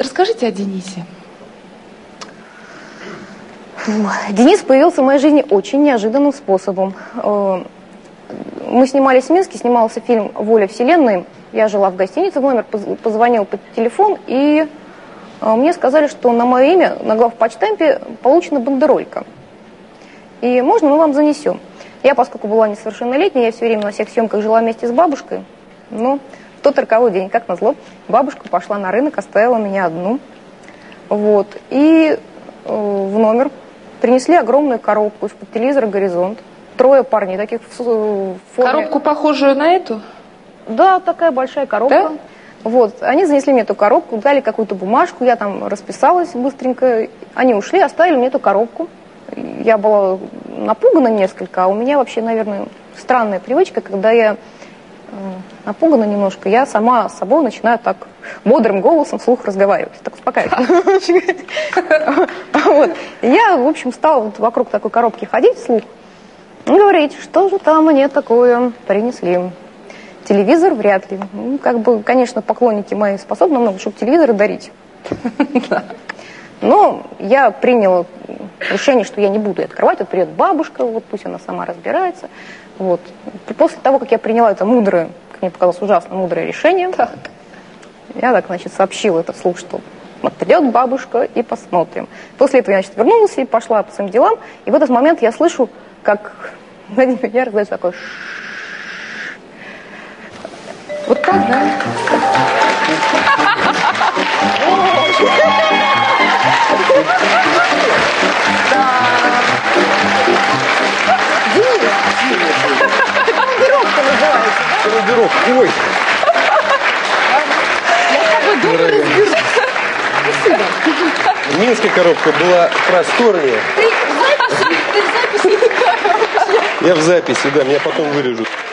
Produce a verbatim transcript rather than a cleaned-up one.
Расскажите о Денисе. Денис появился в моей жизни очень неожиданным способом. Мы снимались в Минске, снимался фильм «Воля вселенной». Я жила в гостинице, в номер позвонил по телефону, и мне сказали, что на мое имя на главпочтампе получена бандеролька. И можно мы вам занесем. Я, поскольку была несовершеннолетняя, я все время на всех съемках жила вместе с бабушкой. Но в тот роковой день, как назло, бабушка пошла на рынок, оставила меня одну. Вот. И э, в номер принесли огромную коробку из-под телевизора «Горизонт». Трое парней таких в форме. Коробку, похожую на эту? Да, такая большая коробка. Да? Вот. Они занесли мне эту коробку, дали какую-то бумажку, я там расписалась быстренько. Они ушли, оставили мне эту коробку. Я была напугана несколько, а у меня вообще, наверное, странная привычка, когда я э, напугана немножко, я сама с собой начинаю так бодрым голосом вслух разговаривать, так успокаиваюсь. Я, в общем, стала вокруг такой коробки ходить вслух и говорить, что же там мне такое принесли. Телевизор вряд ли. Ну, как бы, конечно, поклонники мои способны много, чтобы телевизоры дарить. Но я приняла решение, что я не буду открывать. Вот придет бабушка, вот пусть она сама разбирается. Вот. После того, как я приняла это мудрое, как мне показалось, ужасно мудрое решение, так, я так, значит, сообщила это вслух, что вот придет бабушка и посмотрим. После этого я, значит, вернулась и пошла по своим делам. И в этот момент я слышу, как сзади меня раздается такой ш-ш-ш. Вот так, да? Командировка называется. Командировка, ой. Я с тобой дома разберусь. Спасибо. Минская коробка была просторнее. Ты в записи? Ты в записи? Я в записи, да, меня потом вырежут.